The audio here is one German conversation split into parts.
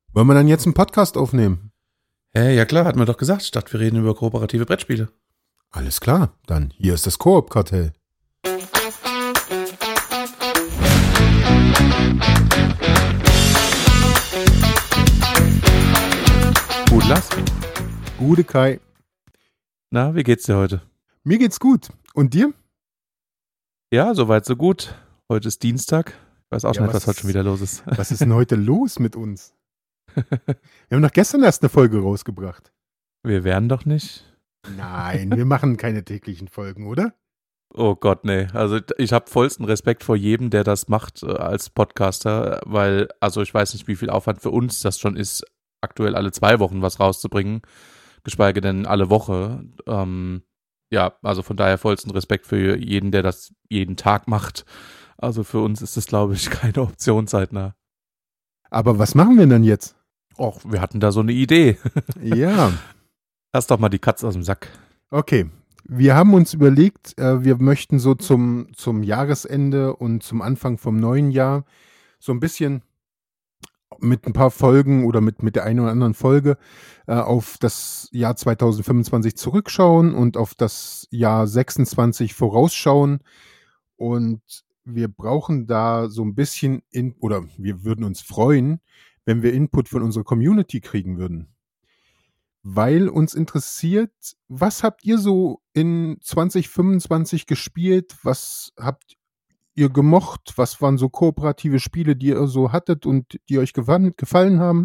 Wollen wir dann jetzt einen Podcast aufnehmen? Ja klar, hatten wir doch gesagt. Ich dachte, wir reden über kooperative Brettspiele. Alles klar, dann hier ist das Koop-Kartell. Gut, Lars. Gute Kai. Na, wie geht's dir heute? Mir geht's gut. Und dir? Ja, soweit so gut. Heute ist Dienstag. Ich weiß auch Ja, schon nicht, was heute schon wieder los ist. Was ist denn heute los mit uns? Wir haben doch gestern erst eine Folge rausgebracht. Wir werden doch nicht. Nein, wir machen keine täglichen Folgen, oder? Oh Gott, nee. Also ich habe vollsten Respekt vor jedem, der das macht als Podcaster, weil, also ich weiß nicht, wie viel Aufwand für uns das schon ist, aktuell alle 2 Wochen was rauszubringen, geschweige denn alle Woche. Ja, also von daher vollsten Respekt für jeden, der das jeden Tag macht. Also für uns ist das, glaube ich, keine Option zeitnah. Aber was machen wir denn jetzt? Och, wir hatten da so eine Idee. Ja, Lass doch mal die Katze aus dem Sack. okay. Wir haben uns überlegt, wir möchten so zum Jahresende und zum Anfang vom neuen Jahr so ein bisschen mit ein paar Folgen oder mit der einen oder anderen Folge auf das Jahr 2025 zurückschauen und auf das Jahr 26 vorausschauen. Und wir brauchen da so ein bisschen oder wir würden uns freuen, wenn wir Input von unserer Community kriegen würden. Weil uns interessiert, was habt ihr so in 2025 gespielt? Was habt ihr gemocht? Was waren so kooperative Spiele, die ihr so hattet und die euch gefallen haben?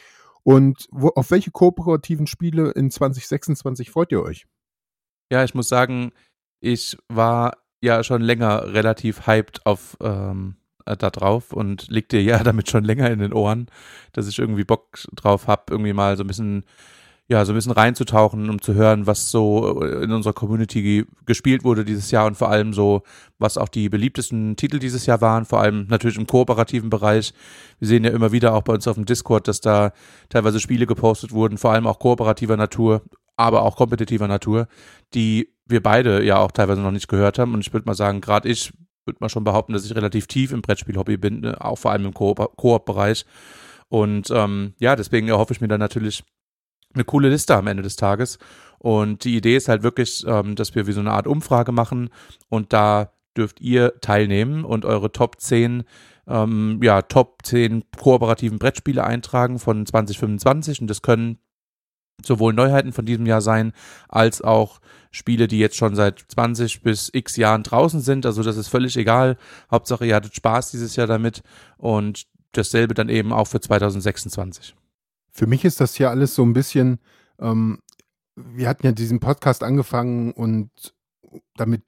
Und auf welche kooperativen Spiele in 2026 freut ihr euch? Ja, ich muss sagen, ich war ja schon länger relativ hyped auf da drauf und lieg dir ja damit schon länger in den Ohren, dass ich irgendwie Bock drauf habe, irgendwie mal so ein bisschen reinzutauchen, um zu hören, was so in unserer Community gespielt wurde dieses Jahr und vor allem so, was auch die beliebtesten Titel dieses Jahr waren, vor allem natürlich im kooperativen Bereich. Wir sehen ja immer wieder auch bei uns auf dem Discord, dass da teilweise Spiele gepostet wurden, vor allem auch kooperativer Natur, aber auch kompetitiver Natur, die wir beide ja auch teilweise noch nicht gehört haben. Und ich würde mal sagen, gerade ich würde mal schon behaupten, dass ich relativ tief im Brettspiel-Hobby bin, ne? Auch vor allem im Koop-Bereich. Und ja, deswegen erhoffe ich mir dann natürlich eine coole Liste am Ende des Tages. Und die Idee ist halt wirklich, dass wir wie so eine Art Umfrage machen und da dürft ihr teilnehmen und eure Top 10 kooperativen Brettspiele eintragen von 2025 und das können sowohl Neuheiten von diesem Jahr sein, als auch Spiele, die jetzt schon seit 20 bis x Jahren draußen sind. Also das ist völlig egal. Hauptsache ihr hattet Spaß dieses Jahr damit und dasselbe dann eben auch für 2026. Für mich ist das ja alles so ein bisschen, wir hatten ja diesen Podcast angefangen und damit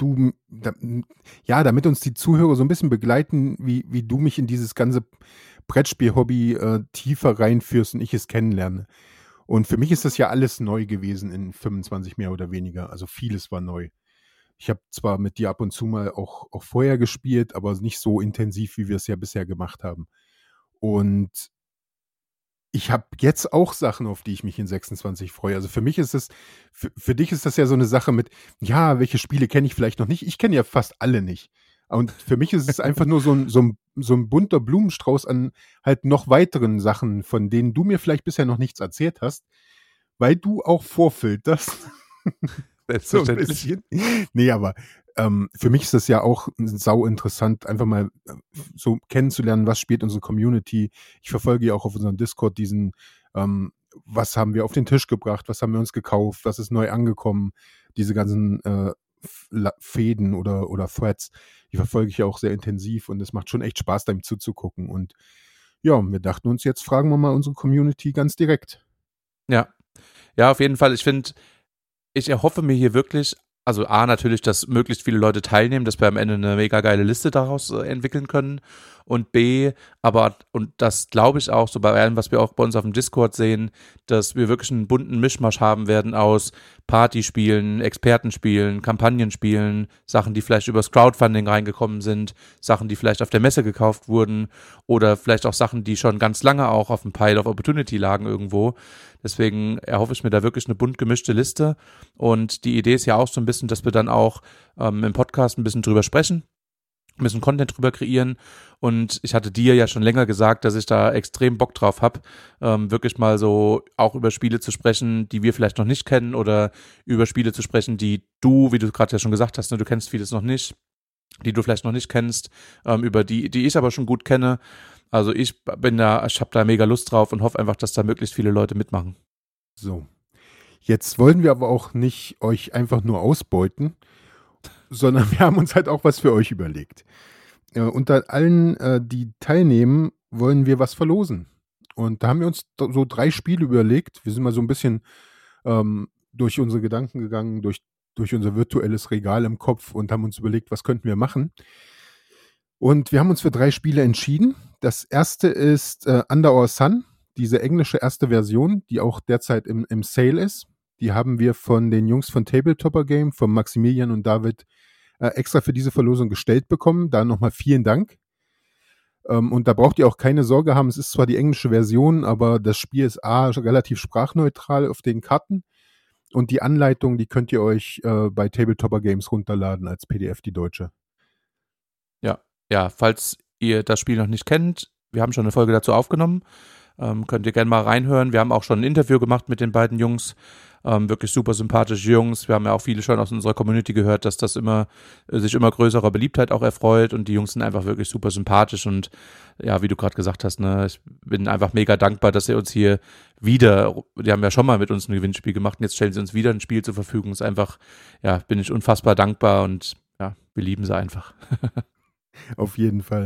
uns die Zuhörer so ein bisschen begleiten, wie du mich in dieses ganze Brettspiel-Hobby tiefer reinführst und ich es kennenlerne. Und für mich ist das ja alles neu gewesen in 25 mehr oder weniger. Also vieles war neu. Ich habe zwar mit dir ab und zu mal auch vorher gespielt, aber nicht so intensiv, wie wir es ja bisher gemacht haben. Und ich habe jetzt auch Sachen, auf die ich mich in 26 freue. Also für mich ist es, für dich ist das ja so eine Sache mit, ja, welche Spiele kenne ich vielleicht noch nicht? Ich kenne ja fast alle nicht. Und für mich ist es einfach nur so ein bunter Blumenstrauß an halt noch weiteren Sachen, von denen du mir vielleicht bisher noch nichts erzählt hast, weil du auch vorfilterst. Selbstverständlich. So ein bisschen. Nee, aber für mich ist das ja auch sau interessant, einfach mal so kennenzulernen, was spielt unsere Community. Ich verfolge ja auch auf unserem Discord diesen, was haben wir auf den Tisch gebracht, was haben wir uns gekauft, was ist neu angekommen, diese ganzen Fäden oder Threads, die verfolge ich ja auch sehr intensiv und es macht schon echt Spaß, da ihm zuzugucken. Und ja, wir dachten uns, jetzt fragen wir mal unsere Community ganz direkt. Ja, auf jeden Fall. Ich erhoffe mir hier wirklich, also A, natürlich, dass möglichst viele Leute teilnehmen, dass wir am Ende eine mega geile Liste daraus entwickeln können und B, aber, und das glaube ich auch, so bei allem, was wir auch bei uns auf dem Discord sehen, dass wir wirklich einen bunten Mischmasch haben werden aus Partyspielen, Expertenspielen, Kampagnenspielen, Sachen, die vielleicht übers Crowdfunding reingekommen sind, Sachen, die vielleicht auf der Messe gekauft wurden oder vielleicht auch Sachen, die schon ganz lange auch auf dem Pile of Opportunity lagen irgendwo. Deswegen erhoffe ich mir da wirklich eine bunt gemischte Liste und die Idee ist ja auch so ein bisschen, dass wir dann auch im Podcast ein bisschen drüber sprechen müssen Content drüber kreieren und ich hatte dir ja schon länger gesagt, dass ich da extrem Bock drauf habe, wirklich mal so auch über Spiele zu sprechen, die wir vielleicht noch nicht kennen oder über Spiele zu sprechen, die du, wie du gerade ja schon gesagt hast, ne, du kennst vieles noch nicht, die du vielleicht noch nicht kennst, über die ich aber schon gut kenne. Also ich habe da mega Lust drauf und hoffe einfach, dass da möglichst viele Leute mitmachen. So. Jetzt wollen wir aber auch nicht euch einfach nur ausbeuten, sondern wir haben uns halt auch was für euch überlegt. Unter allen, die teilnehmen, wollen wir was verlosen. Und da haben wir uns so 3 Spiele überlegt. Wir sind mal so ein bisschen durch unsere Gedanken gegangen, durch unser virtuelles Regal im Kopf und haben uns überlegt, was könnten wir machen. Und wir haben uns für 3 Spiele entschieden. Das erste ist Under Our Sun, diese englische erste Version, die auch derzeit im Sale ist. Die haben wir von den Jungs von Tabletopper Game, von Maximilian und David, extra für diese Verlosung gestellt bekommen. Da nochmal vielen Dank. Und da braucht ihr auch keine Sorge haben. Es ist zwar die englische Version, aber das Spiel ist relativ sprachneutral auf den Karten. Und die Anleitung, die könnt ihr euch bei Tabletopper Games runterladen als PDF, die deutsche. Ja, falls ihr das Spiel noch nicht kennt, wir haben schon eine Folge dazu aufgenommen. Könnt ihr gerne mal reinhören. Wir haben auch schon ein Interview gemacht mit den beiden Jungs. Wirklich super sympathische Jungs. Wir haben ja auch viele schon aus unserer Community gehört, dass das sich immer größerer Beliebtheit auch erfreut und die Jungs sind einfach wirklich super sympathisch und ja, wie du gerade gesagt hast, ne, ich bin einfach mega dankbar, dass sie uns hier wieder, die haben ja schon mal mit uns ein Gewinnspiel gemacht und jetzt stellen sie uns wieder ein Spiel zur Verfügung. Ist einfach, ja, bin ich unfassbar dankbar und ja, wir lieben sie einfach. Auf jeden Fall.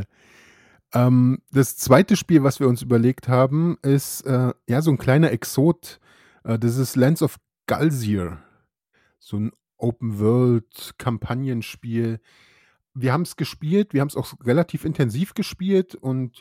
Das zweite Spiel, was wir uns überlegt haben, ist ja so ein kleiner Exot. Das ist Lands of Galsier. So ein Open-World-Kampagnenspiel. Wir haben es gespielt, wir haben es auch relativ intensiv gespielt und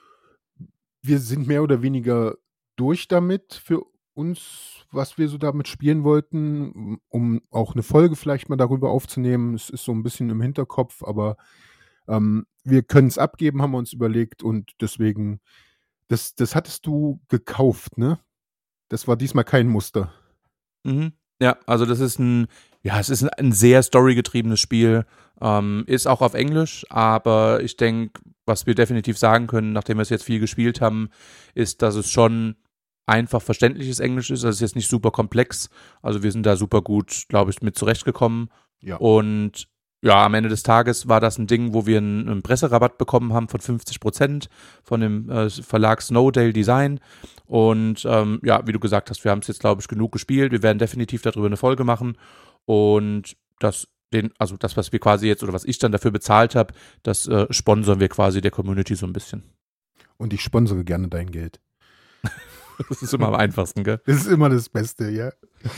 wir sind mehr oder weniger durch damit für uns, was wir so damit spielen wollten, um auch eine Folge vielleicht mal darüber aufzunehmen. Es ist so ein bisschen im Hinterkopf, aber wir können es abgeben, haben wir uns überlegt und deswegen, das hattest du gekauft, ne? Das war diesmal kein Muster. Mhm. Ja, also es ist ein sehr storygetriebenes Spiel. Ist auch auf Englisch, aber ich denke, was wir definitiv sagen können, nachdem wir es jetzt viel gespielt haben, ist, dass es schon einfach verständliches Englisch ist. Also es ist jetzt nicht super komplex. Also wir sind da super gut, glaube ich, mit zurechtgekommen. Ja. Und ja, am Ende des Tages war das ein Ding, wo wir einen Presserabatt bekommen haben von 50% von dem Verlag Snowdale Design. Und ja, wie du gesagt hast, wir haben es jetzt, glaube ich, genug gespielt. Wir werden definitiv darüber eine Folge machen. Und das, was wir quasi jetzt oder was ich dann dafür bezahlt habe, das sponsern wir quasi der Community so ein bisschen. Und ich sponsere gerne dein Geld. Das ist immer am einfachsten, gell? Das ist immer das Beste, ja.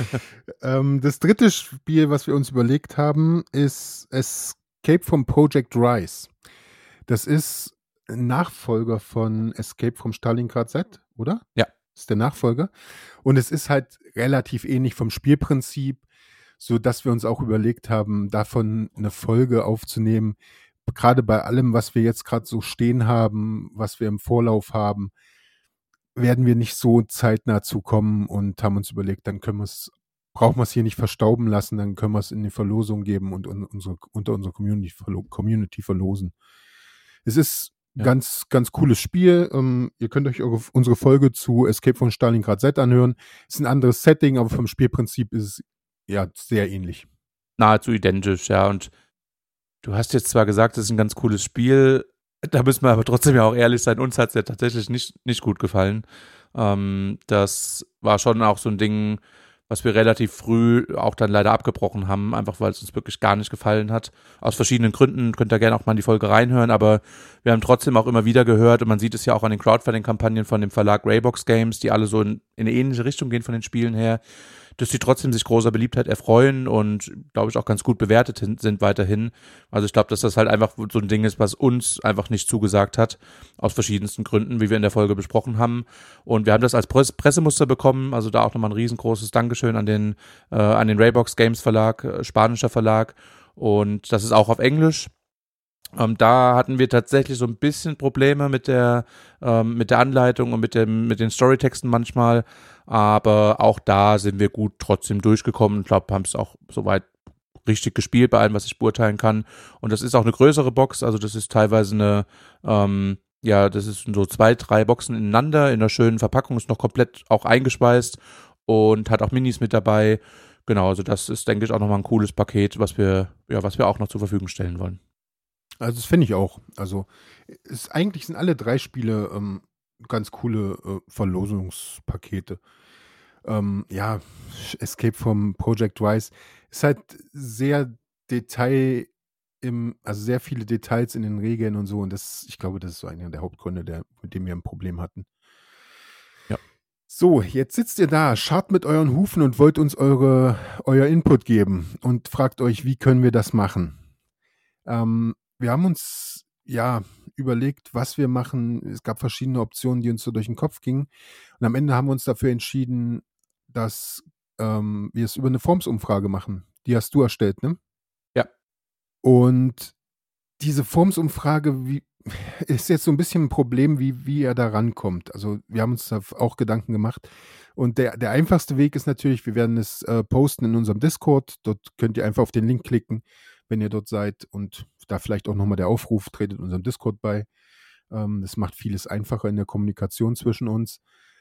Das dritte Spiel, was wir uns überlegt haben, ist Escape from Project Rise. Das ist ein Nachfolger von Escape from Stalingrad Z, oder? Ja. Das ist der Nachfolger. Und es ist halt relativ ähnlich vom Spielprinzip, sodass wir uns auch überlegt haben, davon eine Folge aufzunehmen. Gerade bei allem, was wir jetzt gerade so stehen haben, was wir im Vorlauf haben, werden wir nicht so zeitnah zukommen und haben uns überlegt, dann brauchen wir es hier nicht verstauben lassen, dann können wir es in die Verlosung geben und unter unserer Community verlosen. Es ist ganz, ganz cooles Spiel. Ihr könnt euch unsere Folge zu Escape from Stalingrad Z anhören. Ist ein anderes Setting, aber vom Spielprinzip ist es ja sehr ähnlich. Nahezu identisch, ja. Und du hast jetzt zwar gesagt, es ist ein ganz cooles Spiel, da müssen wir aber trotzdem ja auch ehrlich sein, uns hat es ja tatsächlich nicht gut gefallen. Das war schon auch so ein Ding, was wir relativ früh auch dann leider abgebrochen haben, einfach weil es uns wirklich gar nicht gefallen hat. Aus verschiedenen Gründen, könnt ihr gerne auch mal in die Folge reinhören, aber wir haben trotzdem auch immer wieder gehört und man sieht es ja auch an den Crowdfunding-Kampagnen von dem Verlag Raybox Games, die alle so in eine ähnliche Richtung gehen von den Spielen her, dass sie trotzdem sich großer Beliebtheit erfreuen und, glaube ich, auch ganz gut bewertet sind weiterhin. Also ich glaube, dass das halt einfach so ein Ding ist, was uns einfach nicht zugesagt hat, aus verschiedensten Gründen, wie wir in der Folge besprochen haben. Und wir haben das als Pressemuster bekommen, also da auch nochmal ein riesengroßes Dankeschön an den Raybox Games Verlag, spanischer Verlag. Und das ist auch auf Englisch. Da hatten wir tatsächlich so ein bisschen Probleme mit der Anleitung und mit den Storytexten manchmal, aber auch da sind wir gut trotzdem durchgekommen. Ich glaube, haben es auch soweit richtig gespielt bei allem, was ich beurteilen kann. Und das ist auch eine größere Box, also das ist teilweise das ist so 2, 3 Boxen ineinander in einer schönen Verpackung, ist noch komplett auch eingeschweißt und hat auch Minis mit dabei. Genau, also das ist, denke ich, auch nochmal ein cooles Paket, was wir auch noch zur Verfügung stellen wollen. Also das finde ich auch. Also eigentlich sind alle 3 Spiele ganz coole Verlosungspakete. Escape from Project Rise ist halt sehr also sehr viele Details in den Regeln und so. Und ich glaube, das ist so einer der Hauptgründe, mit dem wir ein Problem hatten. Ja. So, jetzt sitzt ihr da, scharrt mit euren Hufen und wollt uns euer Input geben und fragt euch, wie können wir das machen? Wir haben uns überlegt, was wir machen. Es gab verschiedene Optionen, die uns so durch den Kopf gingen. Und am Ende haben wir uns dafür entschieden, dass wir es über eine Formsumfrage machen. Die hast du erstellt, ne? Ja. Und diese Formsumfrage ist jetzt so ein bisschen ein Problem, wie er da rankommt. Also wir haben uns da auch Gedanken gemacht. Und der einfachste Weg ist natürlich, wir werden es posten in unserem Discord. Dort könnt ihr einfach auf den Link klicken, wenn ihr dort seid. Und da vielleicht auch nochmal der Aufruf, tretet unserem Discord bei. Das macht vieles einfacher in der Kommunikation zwischen uns.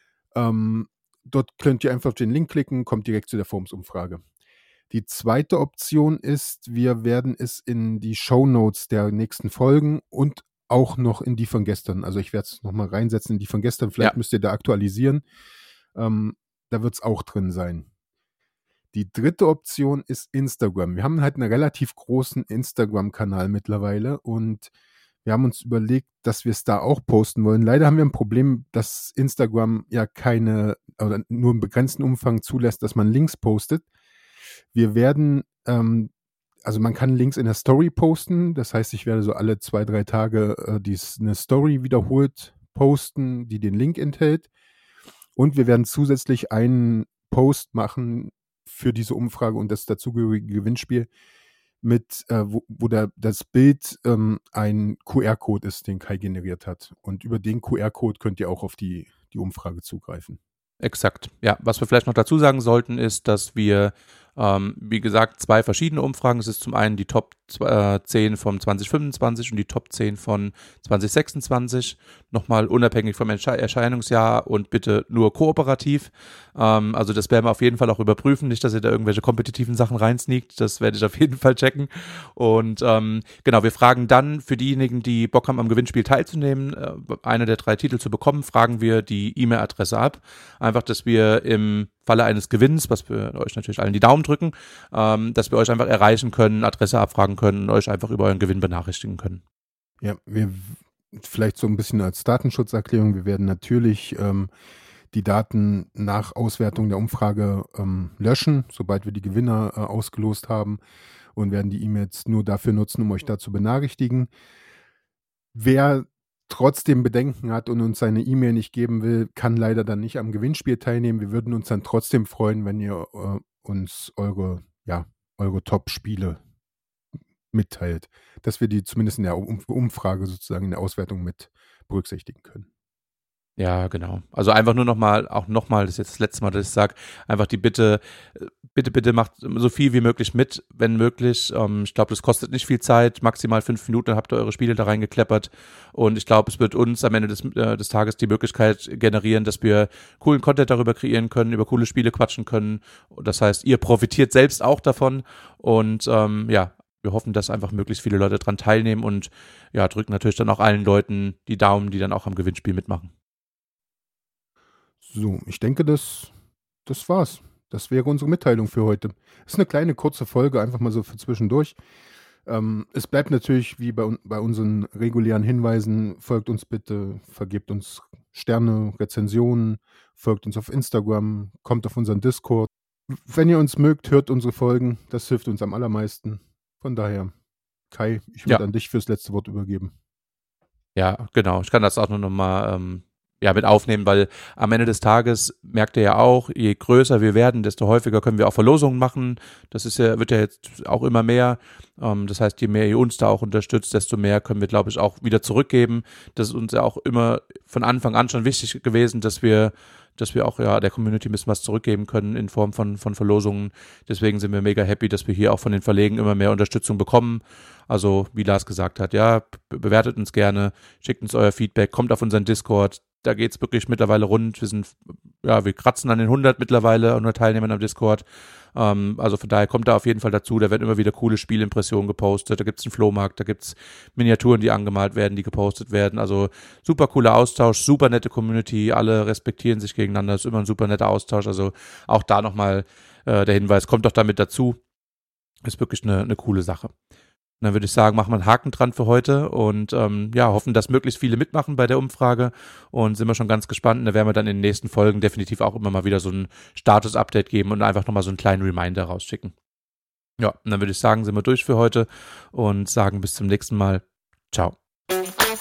Dort könnt ihr einfach auf den Link klicken, kommt direkt zu der Formsumfrage. Die zweite Option ist, wir werden es in die Shownotes der nächsten Folgen und auch noch in die von gestern. Also ich werde es nochmal reinsetzen in die von gestern. Vielleicht müsst ihr da aktualisieren. Da wird es auch drin sein. Die dritte Option ist Instagram. Wir haben halt einen relativ großen Instagram-Kanal mittlerweile und wir haben uns überlegt, dass wir es da auch posten wollen. Leider haben wir ein Problem, dass Instagram ja oder nur im begrenzten Umfang zulässt, dass man Links postet. Wir werden, also man kann Links in der Story posten. Das heißt, ich werde so alle 2, 3 Tage eine Story wiederholt posten, die den Link enthält. Und wir werden zusätzlich einen Post machen für diese Umfrage und das dazugehörige Gewinnspiel wo das Bild ein QR-Code ist, den Kai generiert hat. Und über den QR-Code könnt ihr auch auf die Umfrage zugreifen. Exakt. Ja, was wir vielleicht noch dazu sagen sollten, ist, dass wir, wie gesagt, 2 verschiedene Umfragen. Es ist zum einen die Top 10 von 2025 und die Top 10 von 2026. Nochmal unabhängig vom Erscheinungsjahr und bitte nur kooperativ. Also das werden wir auf jeden Fall auch überprüfen. Nicht, dass ihr da irgendwelche kompetitiven Sachen reinsneakt. Das werde ich auf jeden Fall checken. Und genau, wir fragen dann für diejenigen, die Bock haben, am Gewinnspiel teilzunehmen, eine der 3 Titel zu bekommen, fragen wir die E-Mail-Adresse ab. Einfach, dass wir im Falle eines Gewinns, was wir euch natürlich allen die Daumen drücken, dass wir euch einfach erreichen können, Adresse abfragen können und euch einfach über euren Gewinn benachrichtigen können. Ja, wir vielleicht so ein bisschen als Datenschutzerklärung, wir werden natürlich die Daten nach Auswertung der Umfrage löschen, sobald wir die Gewinner ausgelost haben und werden die E-Mails nur dafür nutzen, um euch da zu benachrichtigen. Wer trotzdem Bedenken hat und uns seine E-Mail nicht geben will, kann leider dann nicht am Gewinnspiel teilnehmen. Wir würden uns dann trotzdem freuen, wenn ihr uns eure Top-Spiele mitteilt, dass wir die zumindest in der Umfrage sozusagen in der Auswertung mit berücksichtigen können. Ja, genau. Also einfach nur nochmal, das ist jetzt das letzte Mal, dass ich sage, einfach die Bitte macht so viel wie möglich mit, wenn möglich. Ich glaube, das kostet nicht viel Zeit, maximal 5 Minuten, dann habt ihr eure Spiele da reingekleppert und ich glaube, es wird uns am Ende des Tages die Möglichkeit generieren, dass wir coolen Content darüber kreieren können, über coole Spiele quatschen können. Das heißt, ihr profitiert selbst auch davon und wir hoffen, dass einfach möglichst viele Leute daran teilnehmen und ja, drücken natürlich dann auch allen Leuten die Daumen, die dann auch am Gewinnspiel mitmachen. So, ich denke, das war's. Das wäre unsere Mitteilung für heute. Ist eine kleine, kurze Folge, einfach mal so für zwischendurch. Es bleibt natürlich wie bei unseren regulären Hinweisen, folgt uns bitte, vergebt uns Sterne, Rezensionen, folgt uns auf Instagram, kommt auf unseren Discord. Wenn ihr uns mögt, hört unsere Folgen, das hilft uns am allermeisten. Von daher, Kai, ich würde an dich fürs letzte Wort übergeben. Ja, genau. Ich kann das auch nur nochmal mit aufnehmen, weil am Ende des Tages merkt ihr ja auch, je größer wir werden, desto häufiger können wir auch Verlosungen machen. Das wird ja jetzt auch immer mehr. Das heißt, je mehr ihr uns da auch unterstützt, desto mehr können wir, glaube ich, auch wieder zurückgeben. Das ist uns ja auch immer von Anfang an schon wichtig gewesen, dass wir dass wir auch der Community ein bisschen was zurückgeben können in Form von Verlosungen. Deswegen sind wir mega happy, dass wir hier auch von den Verlegen immer mehr Unterstützung bekommen. Also wie Lars gesagt hat, bewertet uns gerne, schickt uns euer Feedback, kommt auf unseren Discord. Da geht es wirklich mittlerweile rund. Wir kratzen an den 100 mittlerweile unter Teilnehmern am Discord. Also von daher kommt da auf jeden Fall dazu. Da werden immer wieder coole Spielimpressionen gepostet. Da gibt es einen Flohmarkt, da gibt es Miniaturen, die angemalt werden, die gepostet werden. Also super cooler Austausch, super nette Community. Alle respektieren sich gegeneinander. Ist immer ein super netter Austausch. Also auch da nochmal der Hinweis, kommt doch damit dazu. Ist wirklich eine coole Sache. Und dann würde ich sagen, machen wir einen Haken dran für heute und hoffen, dass möglichst viele mitmachen bei der Umfrage und sind wir schon ganz gespannt. Und da werden wir dann in den nächsten Folgen definitiv auch immer mal wieder so ein Status-Update geben und einfach nochmal so einen kleinen Reminder rausschicken. Ja, und dann würde ich sagen, sind wir durch für heute und sagen bis zum nächsten Mal. Ciao.